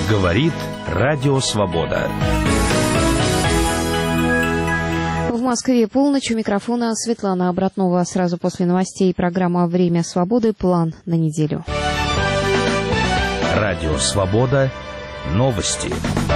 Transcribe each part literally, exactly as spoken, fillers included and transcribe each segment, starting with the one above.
Говорит Радио Свобода. В Москве полночь. У микрофона Светлана Обратнова. Сразу после новостей программа «Время свободы». План на неделю. Радио Свобода. Новости.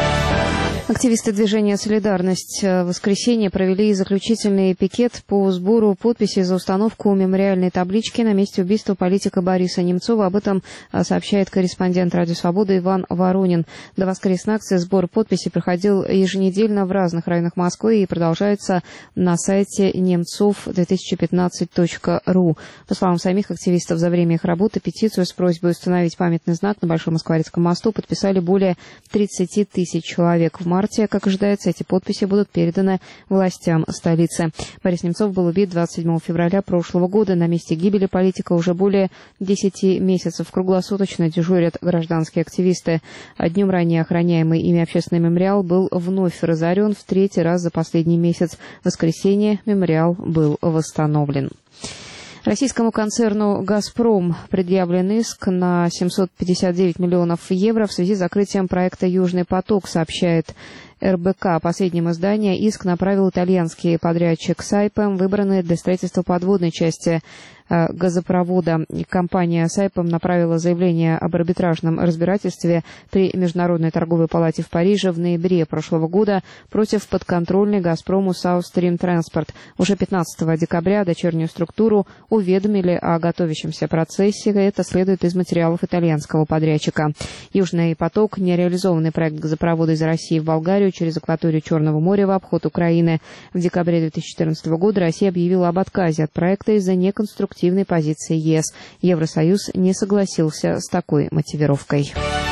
Активисты движения «Солидарность» в воскресенье провели заключительный пикет по сбору подписей за установку мемориальной таблички на месте убийства политика Бориса Немцова. Об этом сообщает корреспондент «Радио Свобода» Иван Воронин. До воскресной акции сбор подписей проходил еженедельно в разных районах Москвы и продолжается на сайте немцов две тысячи пятнадцать точка ру. По словам самих активистов, за время их работы петицию с просьбой установить памятный знак на Большом Москворецком мосту подписали более тридцати тысяч человек. В марте, как ожидается, эти подписи будут переданы властям столицы. Борис Немцов был убит двадцать седьмого февраля прошлого года. На месте гибели политика уже более десяти месяцев круглосуточно дежурят гражданские активисты. Днем ранее охраняемый ими общественный мемориал был вновь разорен в третий раз за последний месяц. В воскресенье мемориал был восстановлен. Российскому концерну «Газпром» предъявлен иск на семьсот пятьдесят девять миллионов евро в связи с закрытием проекта «Южный поток», сообщает эр бэ ка. Последним издания иск направил итальянский подрядчик «Сайпем», выбранный для строительства подводной части газопровода. Компания «Сайпем» направила заявление об арбитражном разбирательстве при Международной торговой палате в Париже в ноябре прошлого года против подконтрольной «Газпрому» South Stream Transport. Уже пятнадцатого декабря дочернюю структуру уведомили о готовящемся процессе. Это следует из материалов итальянского подрядчика. «Южный поток» — нереализованный проект газопровода из России в Болгарию через акваторию Черного моря в обход Украины. В декабре две тысячи четырнадцатого года Россия объявила об отказе от проекта из-за неконструктивной позиции ЕС. Евросоюз не согласился с такой мотивировкой.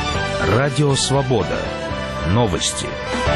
Радио Свобода. Новости.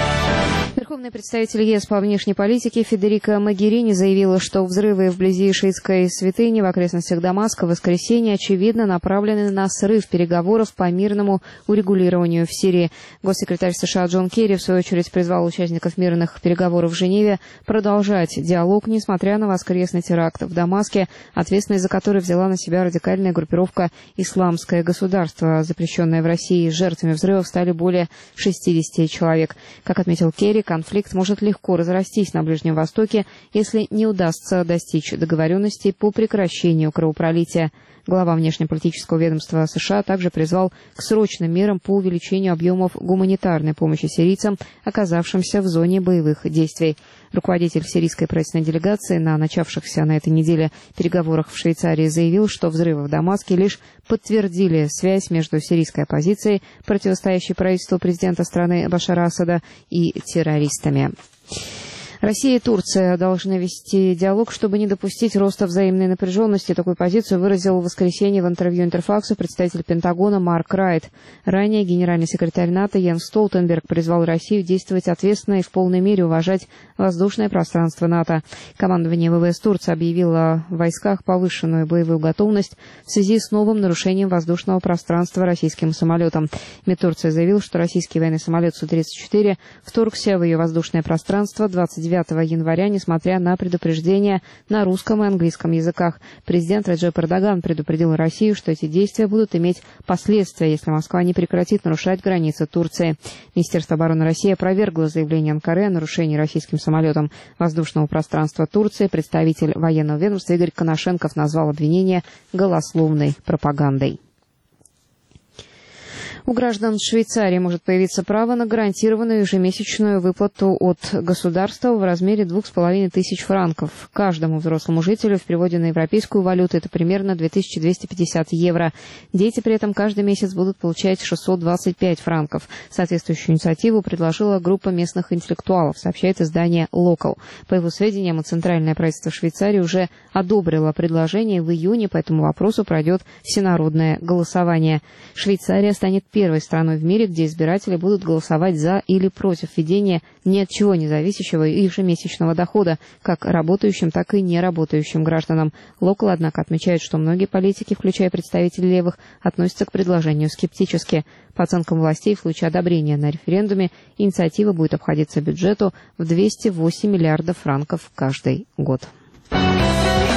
Верховный представитель ЕС по внешней политике Федерика Могерини заявила, что взрывы вблизи шиитской святыни в окрестностях Дамаска в воскресенье очевидно направлены на срыв переговоров по мирному урегулированию в Сирии. Госсекретарь США Джон Керри, в свою очередь, призвал участников мирных переговоров в Женеве продолжать диалог, несмотря на воскресный теракт в Дамаске, ответственность за который взяла на себя радикальная группировка «Исламское государство», запрещенное в России. Жертвами взрывов стали более шестидесяти человек. Как отметил Керри, конфликт может легко разрастись на Ближнем Востоке, если не удастся достичь договоренностей по прекращению кровопролития. Глава внешнеполитического ведомства США также призвал к срочным мерам по увеличению объемов гуманитарной помощи сирийцам, оказавшимся в зоне боевых действий. Руководитель сирийской правительственной делегации на начавшихся на этой неделе переговорах в Швейцарии заявил, что взрывы в Дамаске лишь подтвердили связь между сирийской оппозицией, противостоящей правительству президента страны Башара Асада, и террористами. Россия и Турция должны вести диалог, чтобы не допустить роста взаимной напряженности. Такую позицию выразил в воскресенье в интервью Интерфаксу представитель Пентагона Марк Райт. Ранее генеральный секретарь НАТО Йенс Столтенберг призвал Россию действовать ответственно и в полной мере уважать воздушное пространство НАТО. Командование вэ вэ эс Турции объявило в войсках повышенную боевую готовность в связи с новым нарушением воздушного пространства российским самолетом. МИД Турции заявил, что российский военный самолет Су тридцать четыре вторгся в ее воздушное пространство двадцать девятого января, несмотря на предупреждения на русском и английском языках. Президент Реджеп Эрдоган предупредил Россию, что эти действия будут иметь последствия, если Москва не прекратит нарушать границы Турции. Министерство обороны России опровергло заявление Анкары о нарушении российским самолетом воздушного пространства Турции. Представитель военного ведомства Игорь Коношенков назвал обвинение голословной пропагандой. У граждан Швейцарии может появиться право на гарантированную ежемесячную выплату от государства в размере двух с половиной тысяч франков. Каждому взрослому жителю в переводе на европейскую валюту это примерно две тысячи двести пятьдесят евро. Дети при этом каждый месяц будут получать шестьсот двадцать пять франков. Соответствующую инициативу предложила группа местных интеллектуалов, сообщает издание «Локал». По его сведениям, центральное правительство Швейцарии уже одобрило предложение. В июне по этому вопросу пройдет всенародное голосование. Швейцария станет первой страной в мире, где избиратели будут голосовать за или против введения ни от чего не зависящего ежемесячного дохода, как работающим, так и неработающим гражданам. Локал, однако, отмечает, что многие политики, включая представителей левых, относятся к предложению скептически. По оценкам властей, в случае одобрения на референдуме инициатива будет обходиться бюджету в двести восемь миллиардов франков каждый год.